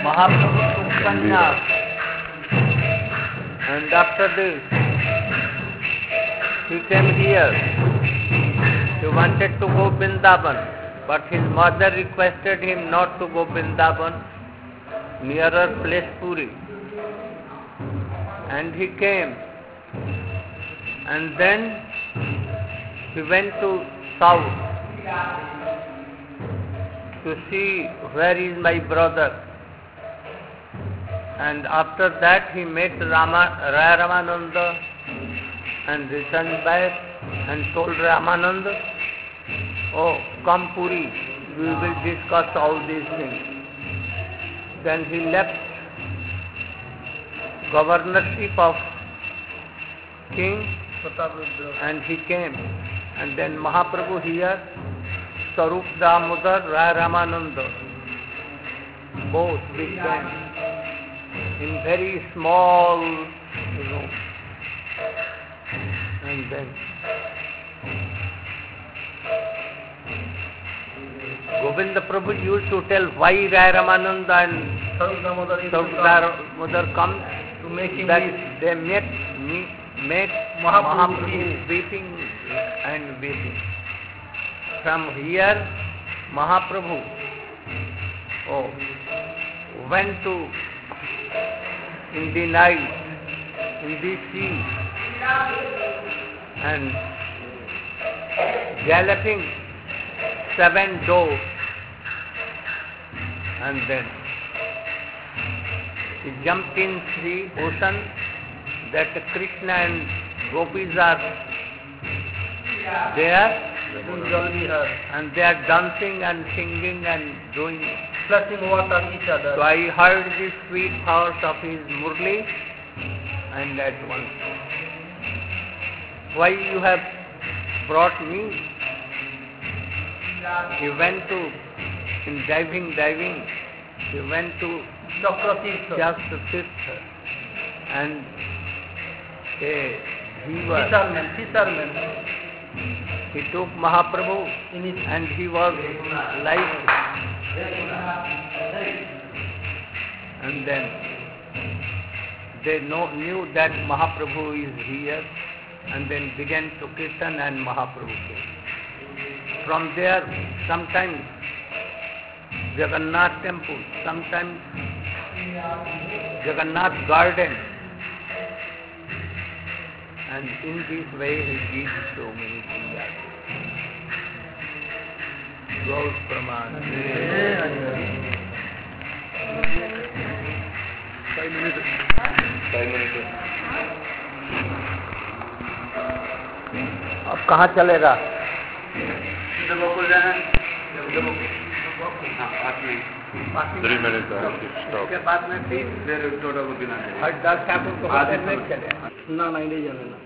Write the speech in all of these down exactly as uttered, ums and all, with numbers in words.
Mahaprabhu took sannyas, and after this he came here. He wanted to go Vrindavan, but his mother requested him not to go Vrindavan, nearer place Puri. And he came, and then he went to south to see where is my brother. And after that he met Rama, Raya Ramananda and returned back and told Ramananda, oh, come Puri, we will discuss all these things. Then he left governorship of king and he came. And then Mahaprabhu here, Sarup Damodar, Raya Ramananda, both with them in very small room. And then Govinda Prabhu used to tell why Raya Ramananda and Sarup Damodar come to make him that weep. They met, me, met Mahaprabhu, Mahaprabhu weeping and weeping. From here, Mahaprabhu oh, went to in the night in the sea and galloping seven doves, and then he jumped in the ocean that Krishna and gopis are there. And they are dancing and singing and doing splashing water on each other. So I heard the sweet hours of his Murli, and at once, why you have brought me? He went to, in diving, diving, he went to just the fifth, and a jiva, fisherman, fisherman. He took Mahaprabhu in it and he was like, and then they know, knew that Mahaprabhu is here, and then began to kirtan and Mahaprabhu came. From there, sometimes Jagannath temple, sometimes Jagannath garden, and in this way he gives so many things. Gauss Praman. Five minutes. Five minutes. अब कहाँ चलेगा? गोकुल जाना। Three minutes. उसके बाद में फिर टोटो को बिना हरदास ठाकुर को हाथ में चले ना नहीं ले जाने ना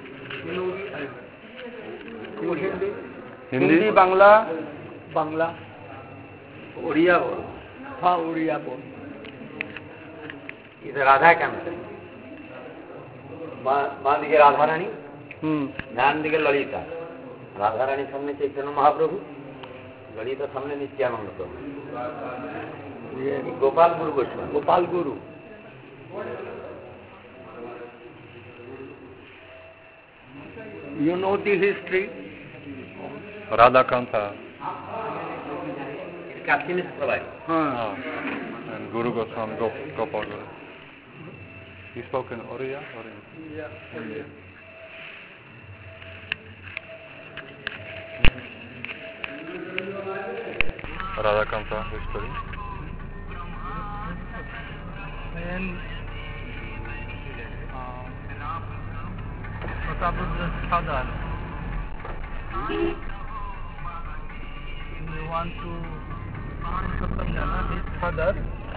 हिंदी हिंदी बांग्ला बांग्ला उड़िया बोल हाँ उड़िया बोल इधर राधा क्या मतलब माँ दिखे राधा रानी ध्यान दिखे ललिता राधा रानी सामने चैतन्य महाप्रभु ललिता सामने नित्यानंद प्रभु गोपाल गुरु गोस्वामी गोपाल गुरु You know the history? Radha Kanta. It's Kashin's provide. Ah. And Guru Goswami, Gop, Gopal Guru. He spoke in Oriya? Or in? Yeah. India. Radha Kanta history. And Prataparudra's father, we want to Satyajana, his father,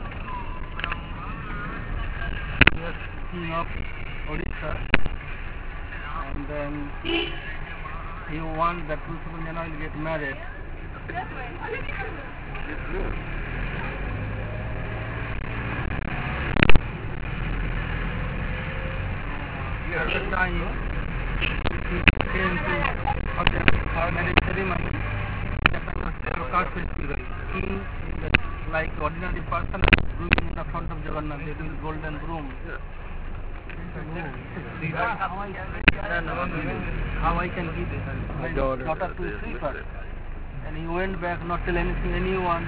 he was king of Odisha, and then he wants that Satyajana will get married. At the time, he came to our marriage ceremony. That was Prakash Festival. King like ordinary person brooming in the front of Jagannath, they do the golden broom. How I, how I can give my daughter to a sweeper? And he went back, not tell anything, anyone.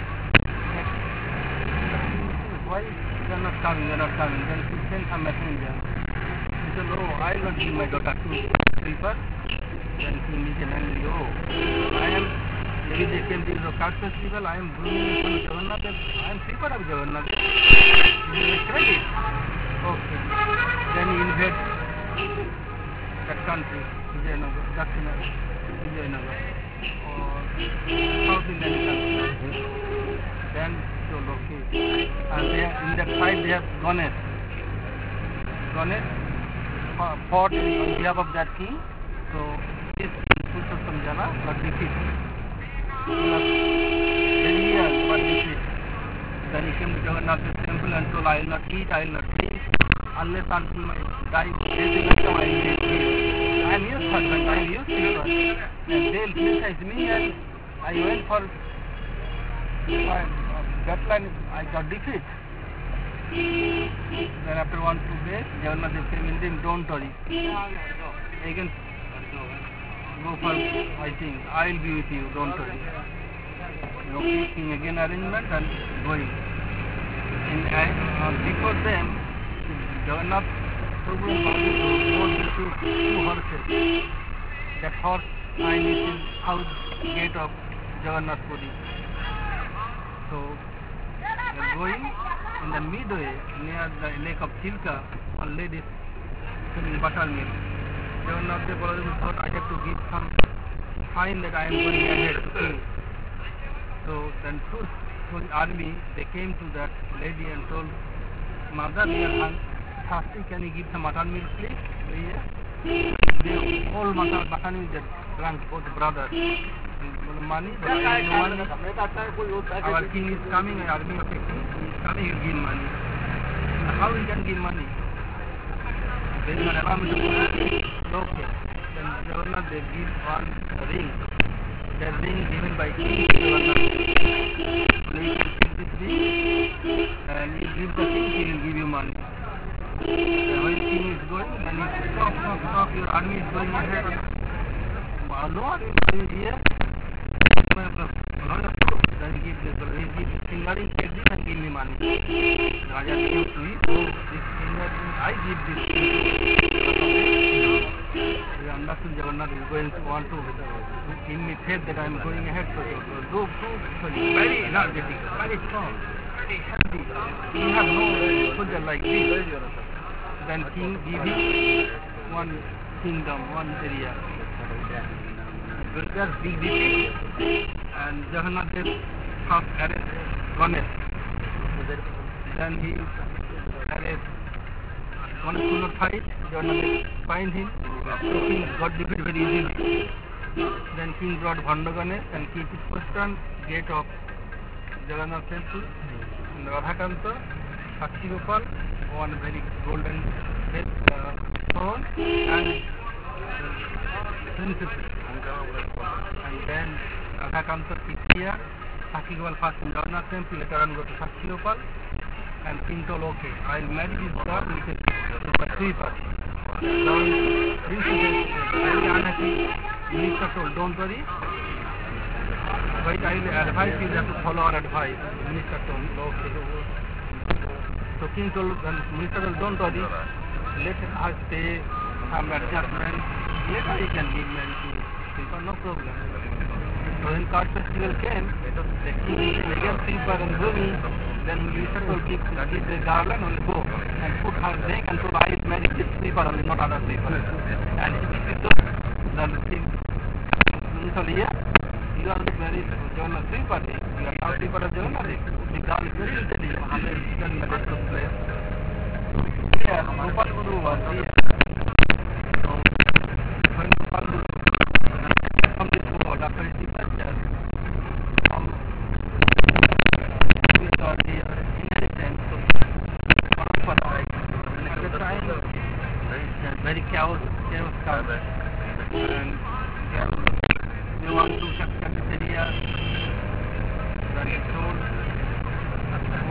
Why you are not coming, you are not coming? Then he sent a messenger. He said, oh, I will not give my daughter to a sweeper. Then he immediately, oh, I am, maybe they came to the card festival, I am brooming in front of Jagannath, I am sweeper of Jagannath. He will credit. Okay. Then he invade that country, Vijayanagar, Dakshina, Vijayanagar, or South Indian country. Then so okay. And they have, in that fight they have Ganesh. Ganesh fought on behalf of that king. So this Purushottam Jana was defeated. He was very years but defeated. Then he came to Jagannath's temple and told, I will not eat, I will not drink, unless until my die resurrection I will eat. I am your husband, I am your silver. And they will criticize me, and I went for my battle and I got defeat. Then after one, two days, Jagannath came in him, don't worry. Again, go for fighting, I will be with you, don't worry. Okay, king again arrangement and going. In, uh, before them, Jagannath Prabhu rode into two horses. That horse line is in south gate of Jagannath Puri. So they are going in the midway near the lake of Chilka, one lady is selling buttermilk. Jagannath Prabhu thought, I have to give some sign that I am going ahead to king. So then through, through the army, they came to that lady and told, Mother, we are thirsty, can you give some mutton milk, please? They all mutton, mutton milk they drank, both brothers. Money, but I have no money. Our king is coming, an army of a king, he is coming, you give money. How he can give money? They will not allow me to give. Okay. Then Jagannath, they give one ring. The ring given by king Jagannath. Please take this ring and you give the king, he will give you money. And when king is going, then he says, stop, stop, stop, your army is going ahead. No army is here. Then he gives the he gives finger ring, take this and give me money. Raja came to it, oh, this finger ring, I give this ring. He understood Jagannath is going to want to give me faith that I am going ahead. So do, do, very energetic, very strong, very healthy. He has no soldier like this. Then king give him one kingdom, one area. There's big defeat, and Jagannath Dev first arrest Ganesh. Then he arrest Ganesh could not fight. Jagannath Dev find him. So king got defeated very easily. Then king brought Bhanda Ganesh and keep it postern gate of Jagannath temple. And Radhakanta, Sakshi Gopal, one very golden head uh, stone, and princess. And then Radhakanta sits here, Sakshi Gopal first in Jagannath temple, later on go to Sakshi Gopal, and king told, okay, I will marry this girl with a sweeper. Now princess is very unhappy. Minister told, don't worry, but I will advise you, you have to follow our advice. Minister told, okay. So king told, and minister told, don't worry, let us pay some adjustment, later he can give marriage to sweeper, no problem. So when card festival came, the king again sweeper and grooming, then minister told, keep the garland and go, and put her neck and told, I will marry this sweeper only, not other sweeper. And he told, then the king told, yeah, you are very Jagannath sweeper, you are now sweeper of Jagannath. The girl is very intelligent, one hundred percent marriage took place. Here, Gopal Guru was here. So, when Gopal Guru come to the world after his departure, from we saw the inheritance of Parampara, and at the time, very chaos, chaos comes. And they want to capture this area, then he told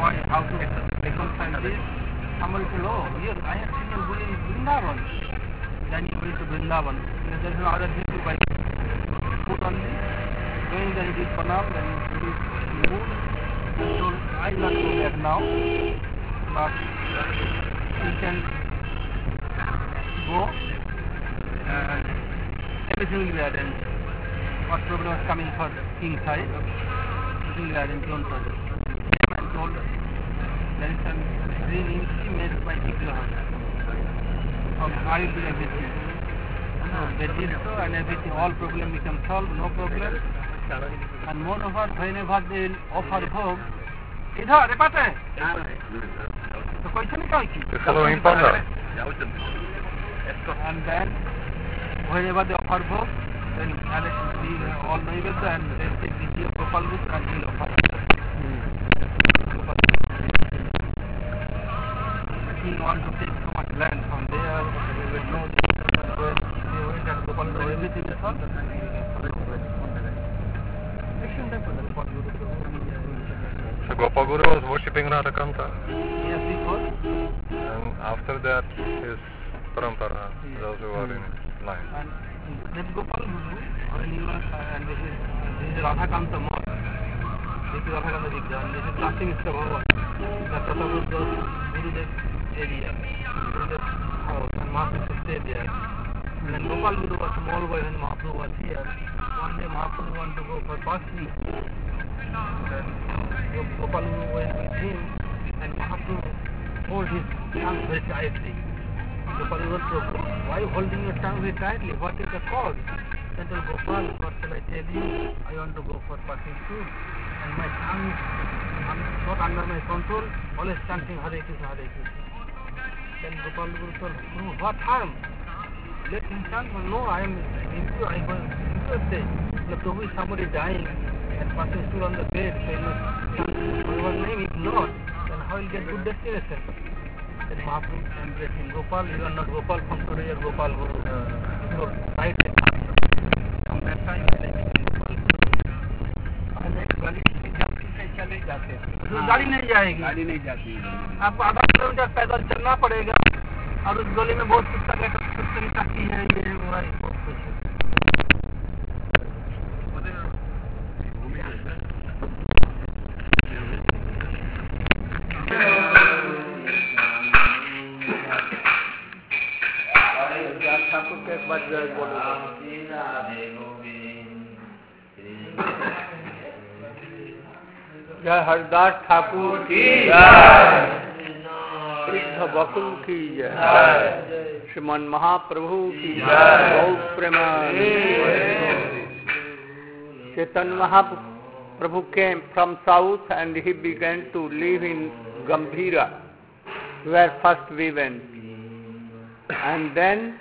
why, how to reconcile this. Somebody said, oh, here, I have seen you going to Vrindavan. Then he went to Vrindavan. There is no other thing to buy food only. Going there, he did Pranam, then he did food. So I not go there now. But you can go and everything will be arranged. What problem is coming for king side, everything will be arranged. Don't worry. I told there is some green ink made by Vigraha. From I to everything. So they did so and everything, all problem become solved, no problem. And moreover, whenever they will offer bhog, इधर रे पता है तो question क्या है and then whenever they offer bhog, then all naivedya and they take the tea of Gopal Guru and he'll offer. He wants to take so much land from there, they will know where they went and Gopal Guru, everything is all. So Gopal Guru was worshipping Radhakanta. Yes, because. And after that, his parampara, those who are in line. And that Gopal Guru, when he was, and this is, this is Radhakanta Mott. This is Radhakanta Vigraha, and this is Lasting Ishta Bhava. That Gopal Guru Gurudev's area, Gurudev's house, and Mahaprabhu stayed there. And then Gopal Guru was a small boy when Mahaprabhu was here. One day Mahaprabhu wanted to go for fasting. And Gopal Guru went with him, and Mahaprabhu hold his tongue very tightly. Gopal Guru said, why are you holding your tongue very tightly? What is the cause? Then told Gopal, what shall I tell you? I want to go for fasting food, and my tongue is not under my control, always chanting Hare Krishna, Hare Krishna. Then Gopal Guru told, no, what harm? Let him chant. No, I am impure. I am impure. The Prabhu is somebody dying and passing stool on the bed, so you must chant Bhagavan's name. If not, then how will you get good destination? Then Mahaprabhu embraced him. Gopal, you are not Gopal from today, you are Gopal Guru. So, right there. From that time, I like Gopal Guru. And then गाड़ी से चले जाते हैं. गाड़ी नहीं जाएगी. गाड़ी नहीं जाती. आपको आधा किलोमीटर पैदल चलना पड़ेगा. और उस गली में बहुत कुछ तक ताकि है ये हुआ है बहुत कुछ ठाकुर के बाद जय हरदास ठाकुर की जय, बकुल की जय, श्रीमन महाप्रभु की जय, गौ Premanand. Chaitanya Mahaprabhu came from south and he began to live in Gambhira, where first we went. And then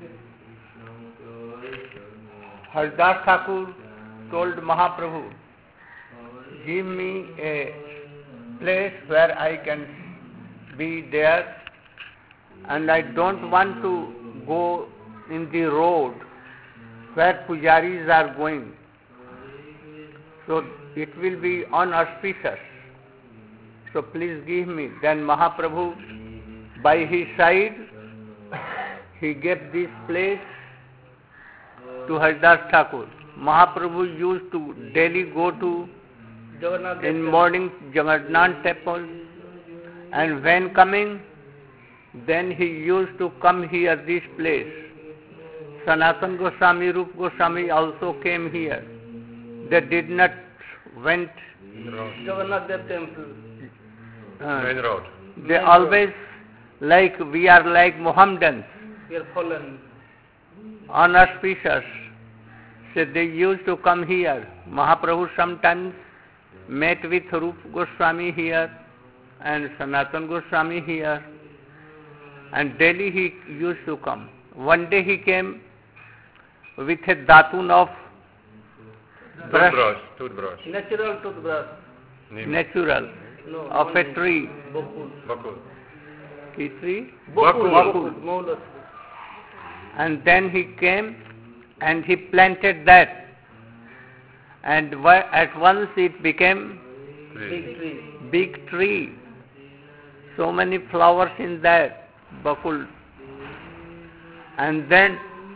Haridas Thakur told Mahaprabhu, give me a place where I can be there, and I don't want to go in the road where pujaris are going, so it will be unauspicious, so please give me. Then Mahaprabhu, by his side, he gave this place to Haridas Thakur. Mahaprabhu used to daily go to in morning Jagannath temple, and when coming, then he used to come here, this place. Sanatana Goswami, Rupa Goswami also came here. They did not went Jagannath temple. Uh, Main road. They always like we are like Mohammedans. We are fallen. Unauspicious. So they used to come here. Mahaprabhu sometimes met with Rupa Goswami here and Sanatana Goswami here, and daily he used to come. One day he came with a datun of brush, Toothbrush. Toothbrush. Natural toothbrush. Neem. natural, No, of a tree. Bokul. Bakul. Key tree? Bakul. Bokul. Molas. And then he came and he planted that, and at once it became Big tree. big tree, so many flowers in that, bakul. And then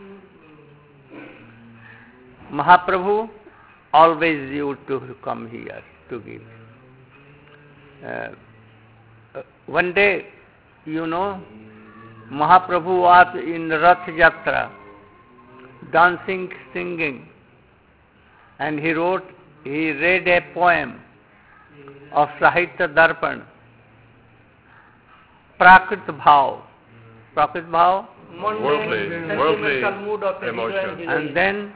Mahaprabhu always used to come here to give. Uh, uh, one day, you know, Mahaprabhu was in Rath Yatra, dancing, singing, and he wrote, he read a poem of Sahitya Darpan, Prakrit Bhav. Prakrit Bhav? Worldly, worldly emotion. And then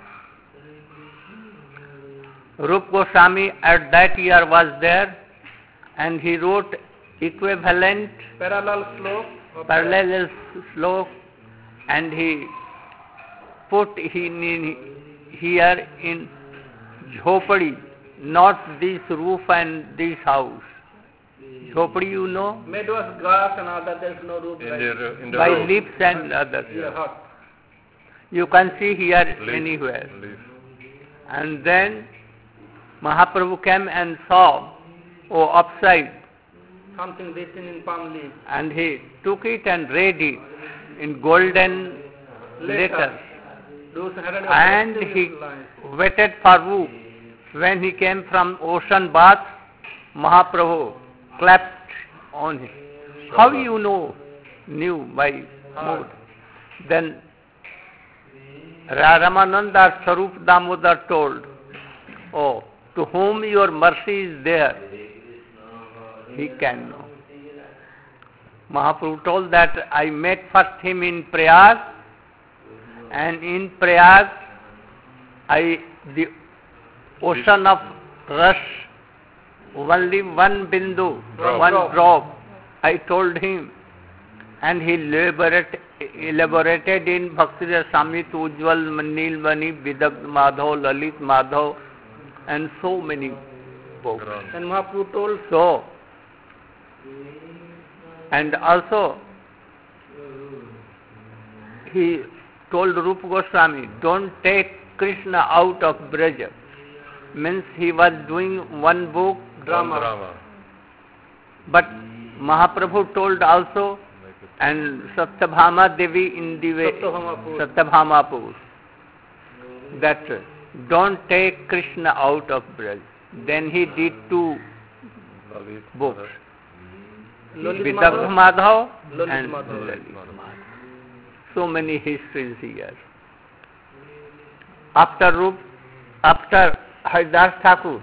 Rup Goswami at that year was there, and he wrote equivalent parallel slope, parallel slope, and he put in, in here in Jhopadi, not this roof and this house. Jhopadi, you know? Made of grass and all that, there is no roof. In the, in the by roof. leaves and others. Yeah, hut. You can see here Leaf. anywhere. Leaf. And then Mahaprabhu came and saw, oh, upside, Something written in palm leaf. and he took it and read it in golden Letters. letters. Those hundred And and he lines. waited for Rup. When he came from ocean bath, Mahaprabhu clapped on him. How you know? Knew by mood. Then Ramananda Sarup Damodar told, oh, to whom your mercy is there, he can know. Mahaprabhu told that I met first him in Prayag, and in Prayag, I, the ocean of rush, only one bindu, Drop. one Drop. drop, I told him, and he elaborate, elaborated in Bhakti Rasamrita, Ujjwal, Neel Mani, Vidagdh Madhav, Lalit Madhav, and so many books. And Mahaprabhu told, So, and also, he told Rupa Goswami, don't take Krishna out of Braja. Means he was doing one book, drama. Drama. but Mahaprabhu told also, and Satyabhama Devi in the way, Satyabhama Satyabhama that don't take Krishna out of Braja. Then he did two Lalit. books, Lalit Vidagdh Madhav. Madhav Lalit and Madhav. Lalit Madhav. So many histories here. After Rup, after Haridas Thakur,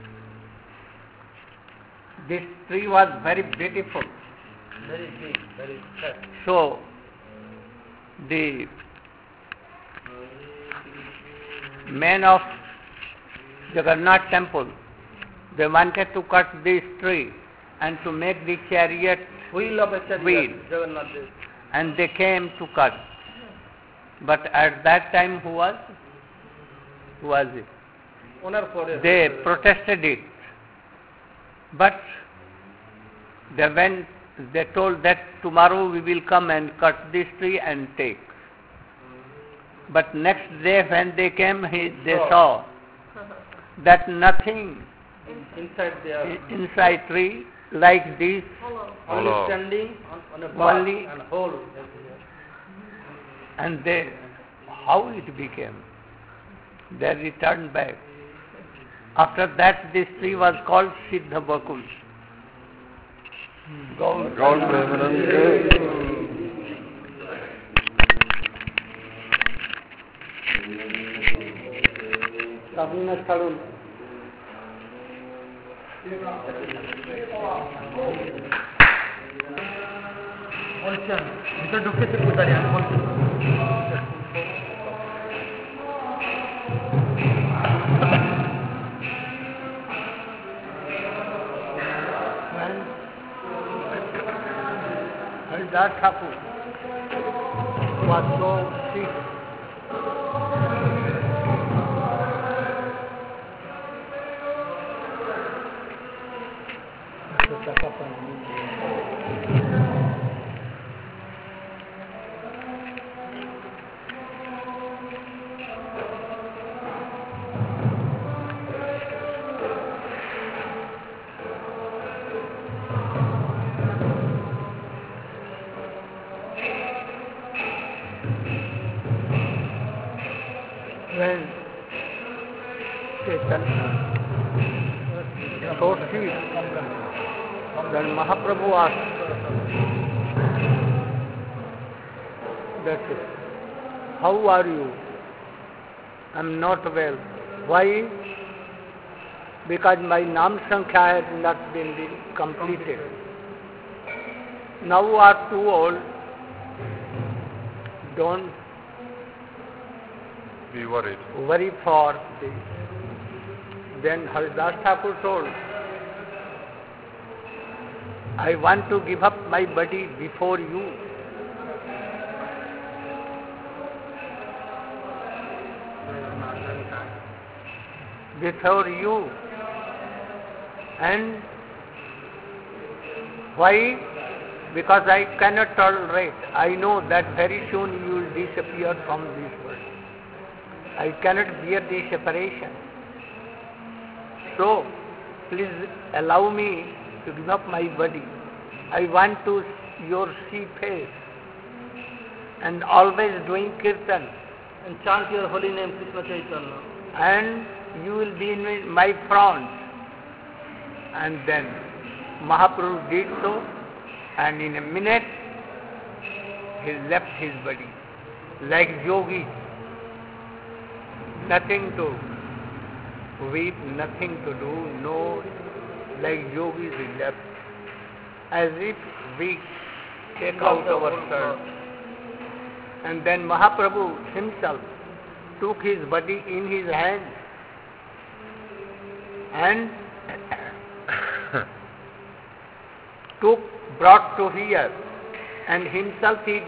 this tree was very beautiful. Very big, very fat. So, the men of Jagannath temple, they wanted to cut this tree and to make the chariot, Wheel of a chariot, Wheel. Jagannath Dev. and they came to cut. But at that time, who was? Who was it? Owner for it. They protested it. But they went, they told that tomorrow we will come and cut this tree and take. But next day when they came, he, they saw that nothing Inside there. i- inside tree like this, Only Hollow. standing on, on a bar Only- and hole. and they, how it became? They returned back. After that, this tree was called Siddha Bakul. Gaur- Gaur Premanande. Kabina Tharun. বলছেন ভিতরে ঢুকেছে কোথায় আমি বলছি Haridas Thakur was so sick. Chaitanya proceed, then Mahaprabhu asked that, how are you? I am not well. Why? Because my Nam Sankhya has not been completed. Now you are too old. Don't be worried. Worry for this. Then Haridas Thakur told, I want to give up my body before you. Before you. And why? Because I cannot tolerate. I know that very soon you will disappear from this world. I cannot bear the separation. So, please allow me to give up my body. I want to see your see face and always doing kirtan And chant your holy name, Krishna Chaitanya. and you will be in my front. And then Mahaprabhu did so, and in a minute he left his body like yogi. Nothing to weep, nothing to do, no, like yogis he left, as if we take out our shirt. And then Mahaprabhu himself took his body in his hand and took, brought to here, and himself he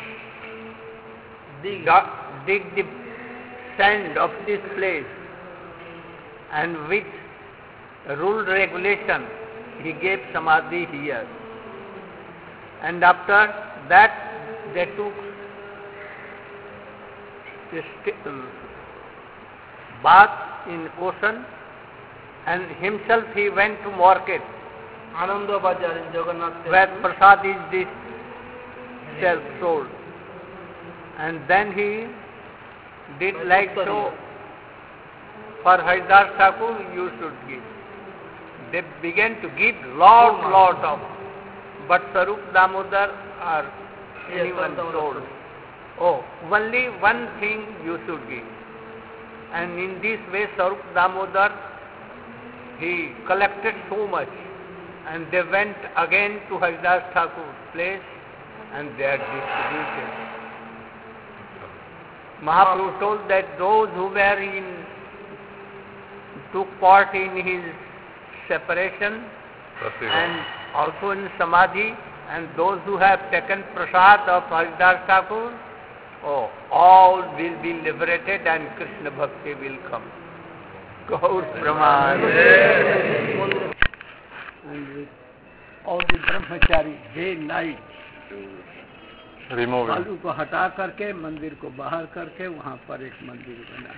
dig, dig the sand of this place, and with rule regulation he gave samadhi here. And after that they took the st- um, bath in ocean, and himself he went to market Ananda Bazar in Jagannath where temple. prasad is this self sold. And then he did like so. For Haridas Thakur you should give. They began to give lot, lot of, but Sarup Damodar or anyone told, oh, only one thing you should give. And in this way Sarup Damodar, he collected so much, and they went again to Haridas Thakur's place and they are distributed. Mahaprabhu told that those who were in, took part in his separation and also in samadhi, and those who have taken prasad of Haridas Thakur, oh, all will be liberated and Krishna Bhakti will come. Gaur Praman. And with all the brahmachari, day, night, Removing. बालू को हटा करके मंदिर को बाहर करके वहाँ पर एक मंदिर बना.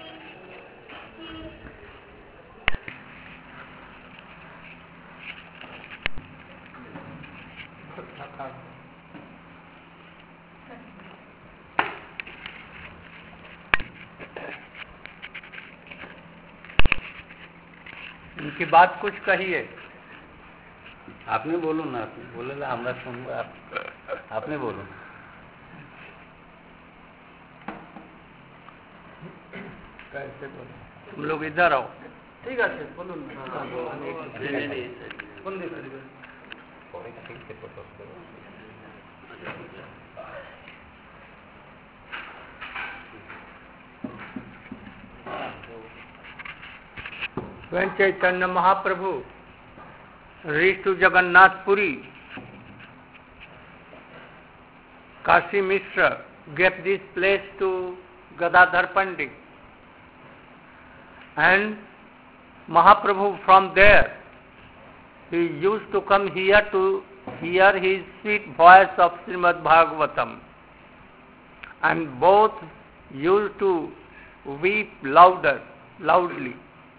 इनकी बात कुछ कहिए. आपने बोलो ना, आपने बोले ना, हमरा सुनबो, आप आपने बोलो. कैसे बोलो? तुम लोग इधर आओ. ঠিক আছে বলুন কোন দিকে দিবেন When Chaitanya Mahaprabhu reached to Jagannath Puri, Kashi Mishra gave this place to Gadadhar Pandit, and Mahaprabhu from there, he used to come here to hear his sweet voice of Srimad Bhagavatam, and both used to weep louder, loudly.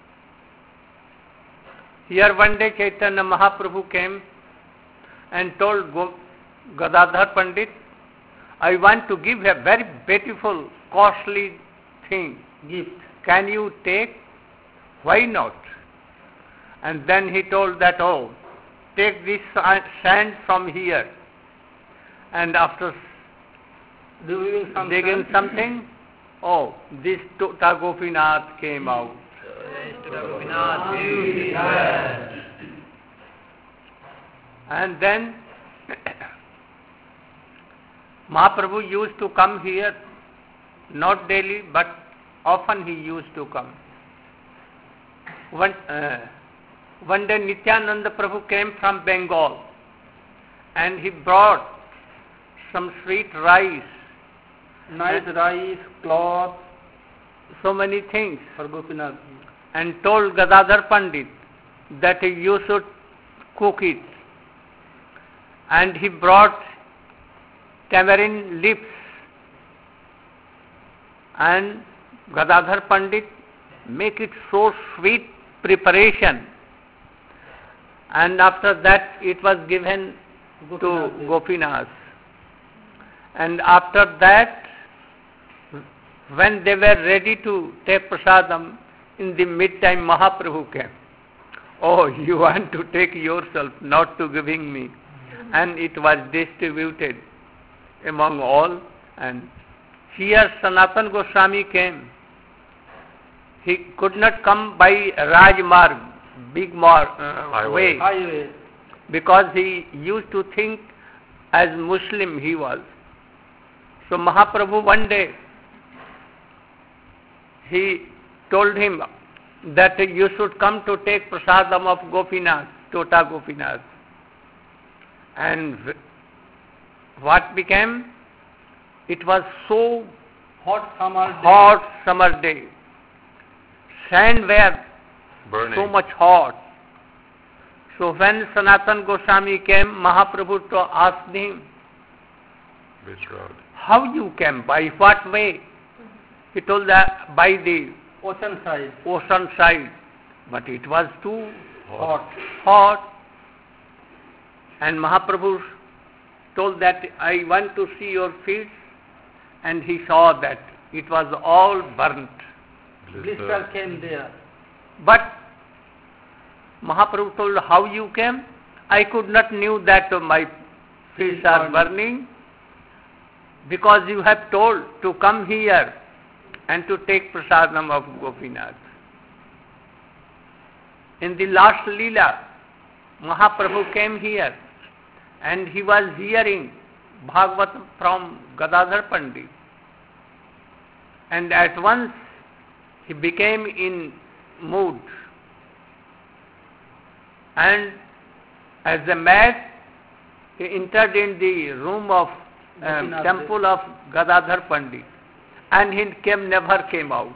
Here one day Chaitanya Mahaprabhu came and told Gadadhar Pandit, I want to give a very beautiful, costly thing, gift. Can you take? why not? And then he told that, oh, take this sand from here. And after Doing some digging something, oh, this Tota Gopinath came out. And then Mahaprabhu used to come here, not daily, but often he used to come. One, uh, one day Nityananda Prabhu came from Bengal and he brought some sweet rice, nice rice, cloth, so many things, for Gopinath. and told Gadadhar Pandit that you should cook it. And he brought tamarind leaves, and Gadadhar Pandit make it so sweet preparation, and after that it was given Gopinath, to yes. Gopinath. And after that, when they were ready to take prasadam, in the mid-time Mahaprabhu came. Oh, you want to take yourself, not to giving me. And it was distributed among all. And here Sanatana Goswami came. He could not come by Rajmarg, big mar- uh, Highway. way, Highway. because he used to think as Muslim he was. So Mahaprabhu one day, he told him that you should come to take prasadam of Gopinath, Tota Gopinath. And what became? It was so Hot summer day. hot summer day. Sand were Burning. so much hot. So when Sanatana Goswami came, Mahaprabhu to asked him, Which road? how you came, by what way? He told that by the Ocean side. ocean side, but it was too Hot. hot. And Mahaprabhu told that I want to see your feet, and he saw that it was all burnt. Blister came there. But Mahaprabhu told, how you came? I could not knew that my feet are burning, because you have told to come here and to take prasadam of Gopinath. In the last Leela, Mahaprabhu came here and he was hearing Bhagavatam from Gadadhar Pandit. And at once he became in mood. And as a mad, he entered in the room of um, Gopinath. temple of Gadadhar Pandit, and he came, never came out.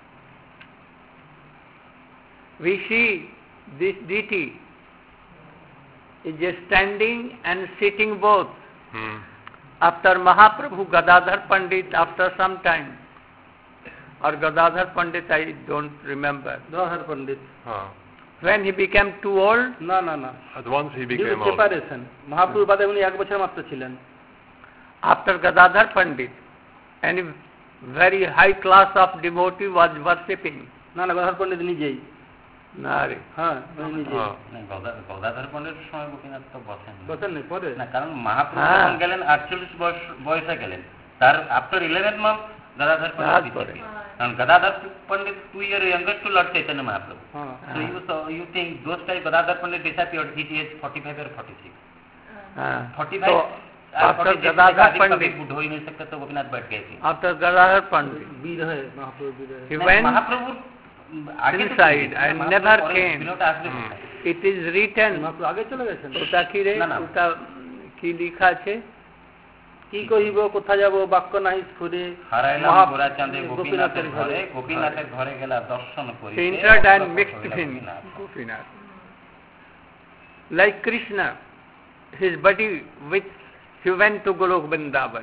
We see this deity is just standing and sitting both. Hmm. After Mahaprabhu, Gadadhar Pandit, after some time, or Gadadhar Pandit, I don't remember, Gadadhar Pandit. Ah. when he became too old, না না না At once he due to became old. separation. Mahaprabhu বাদে উনি এক বছর মাত্র ছিলেন। after Gadadhar Pandit, and a very high class of devotee was worshipping. না না গদাধর পণ্ডিত নিজেই। Nare. হ্যাঁ উনি নিজেই। Ah. না, গদা- গদাধর পণ্ডিতের সময় গোপীনাথ তো বসেন না। বসেন নেই পরে। না, কারণ মহাপ্রভু হ্যাঁ। যখন গেলেন আটচল্লিশ বয়স বয়সে গেলেন, তার after eleven month Gadadhar Pandit তারপরে। বিজেপি। কারণ Gadadhar Pandit two year younger to lord Chaitanya Mahaprabhu. হ্যাঁ। So you so you think those time Gadadhar Pandit disappeared, his age forty-five or forty-six. Uh, forty-five so, और after forty-six Gadadhar अधिक कभी Pandit, बुढ़ हो ही नहीं सकता, तो गोपीनाथ बैठ गए थे। after Gadadhar Pandit, বীর হয়ে মহাপ্রভু বীর হয়ে। he नहीं, went, महाप्रभु आगे तो inside चले गए, and महाप्रभु never और came. বিনোদ আসবে কোথায়? it is written, মহাপ্রভু আগে চলে গেছেন। ওটা কি রে, না, না। ওটা কি লেখা আছে? কি কহিব কোথা যাব বাক্য নাহি স্ফুরে। হারাইলাম মহা- গোরা চাঁদে গোপীনাথের ঘরে, ঘরে। গোপীনাথের ঘরে গেলা দর্শন করি। He entered and mixed in Gopinath. Like Krishna, his body which he went to Golok Vrindavan.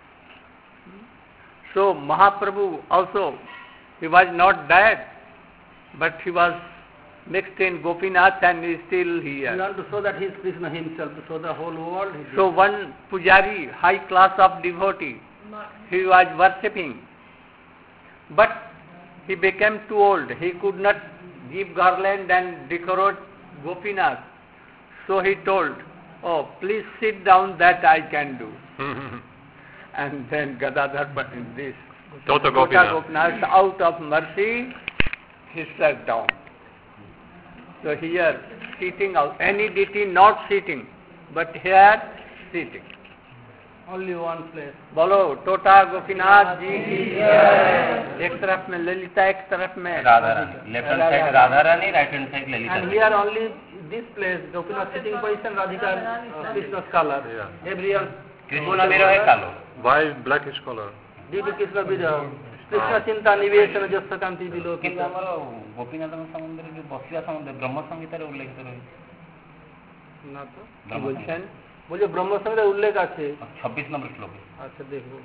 So Mahaprabhu also, he was not dead, but he was mixed in Gopinath and is still We here. want to show that he is Krishna himself, to show the whole world. he So is. one pujari, high class of devotee, he was worshipping, but he became too old. He could not give garland and decorate Gopinath. So he told, oh, please sit down, that I can do. And then Gadadhar, but in this, Tota Tota Gopinath. Gopinath, out of mercy, he sat down. So here, sitting out, any deity not sitting, but here, sitting. Only one place. बोलो टोटा गोपीनाथ जी की जय। एक तरफ में ललिता, एक तरफ में Radha Rani, left hand side Radha Rani, right hand side Lalita And Rani. here only this place, Gopinath sitting position, Radhika uh, Krishna's color. Yeah. Everyone. Krishna विरह कालो। Why blackish color? Divi Krishna Vijaha. Krishna Chinta Nivesana Jasa Kanti Bilo. କିନ୍ତୁ ଆମର ଗୋପୀନାଥଙ୍କ ସମ୍ବନ୍ଧରେ ଯୋଉ ବସିବା ସମ୍ବନ୍ଧରେ ବ୍ରହ୍ମ ସଂହିତାରେ ଉଲ୍ଲେଖିତ ରହିଛି। না তো কি বলছেন? বলছে ব্রহ্ম সংহিতা উল্লেখ আছে। छब्बीस নম্বর শ্লোক। আচ্ছা দেখবো।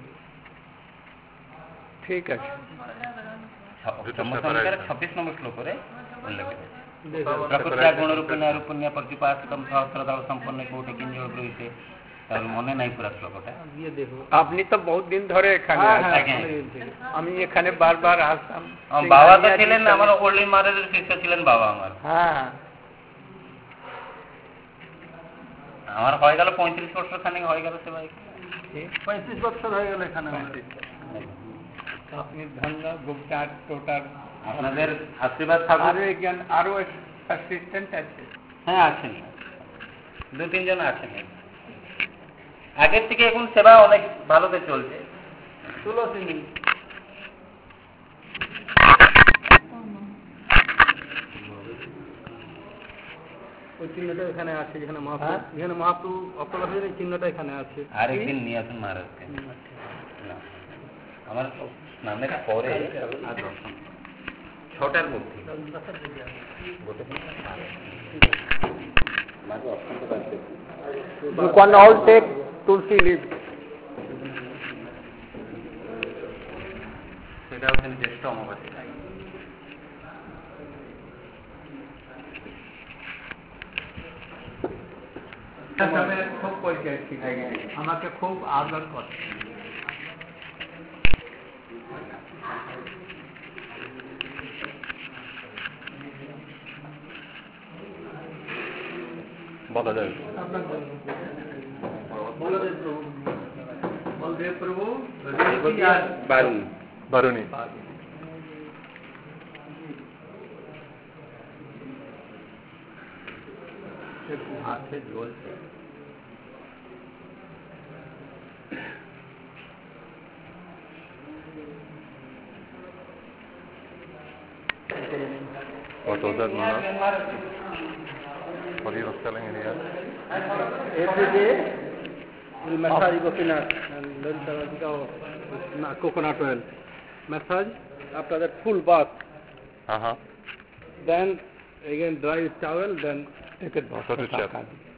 ঠিক আছে। ব্রহ্ম সংহিতার छब्बीस নম্বর শ্লোকରେ উল্লেখিত। দেখো। প্রকৃতি গুণ রূপেণ রূপণ্য প্রতিপাদিতম সহস্রদল সম্পন্ন কোটি কিঞ্জল রয়েছে। তার মনে নাই পুরো শ্লোকটা। গিয়ে দেখো। আপনি তো বহুত দিন ধরে এখানে আছেন। আমি এখানে বারবার আসতাম। বাবা তো ছিলেন আমার ওল্ড মহারাজের শিষ্য ছিলেন বাবা আমার। হ্যাঁ। আমার হয়ে গেল পঁয়ত্রিশ বছর খানি হয়ে গেল সেবা। পঁয়ত্রিশ বছর হয়ে গেল এখানে। আপনি ধন্য গোপীনাথ টোটার আপনাদের আশীর্বাদ থাকুক। আরো একজন আরো অ্যাসিস্ট্যান্ট আছে। হ্যাঁ আছেন, দু তিনজন আছেন। আগের থেকে এখন সেবা অনেক ভালোতে চলছে। তুলসী ওই চিহ্নটা এখানে আছে, যেখানে মহাপ্রভু যেখানে মহাপ্রভু অপরাধ হয়ে এই চিহ্নটা এখানে আছে। আরেকদিন নিয়ে আসুন মহারাজকে। আমার স্নানের পরে ছটার মধ্যে You can all take tulsi leaf. সেটা হচ্ছে জ্যেষ্ঠ অমাবাস্যা। খুব পরিচয় ছিল, আমাকে খুব আদর করে। Baladev. বলদেব প্রভু বলদেব প্রভু বারুণ Baruni. হাতে জ্বলছে। What was that, Maharaj? What he was telling in here? Every day we massage Gopinath and Lalita Radhika with coconut oil. Massage after that full bath. Uh-huh. Then again dry towel, then take it back. So to check.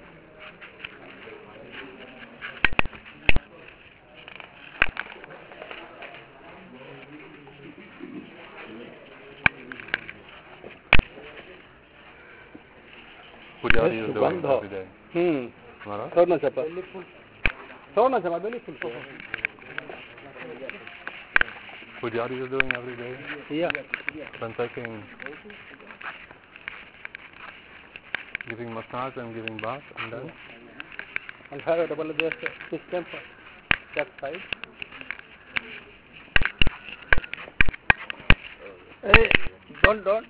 Pujari is doing every day. Hmm. Maharaj? Sorna chapa. Sorna chapa, belly full. Pujari is doing every day. Yeah. When taking, giving massage and giving bath, and then And have a double just system for that side. Hey, don't, don't.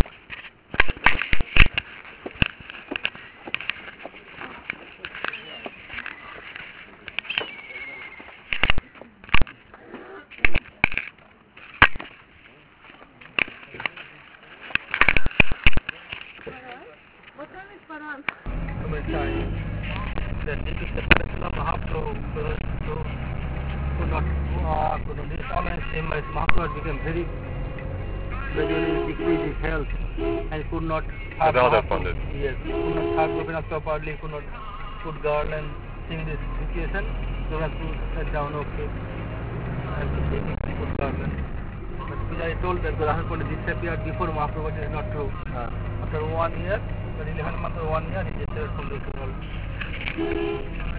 Then this is the person of Mahaprabhu, so, so could not walk, could not this always same as Mahaprabhu became very gradually decreased his health and could not have Radha Mahaprabhu- Pandit. Yes, could not have Gopinath properly, could not put guard and seeing this situation, Gopinath sat down, okay, and he put guard. But Pujari told that Radha Pandit disappeared before Mahaprabhu, but it is not true. After one year, but eleven months or one year, he disappeared from the world.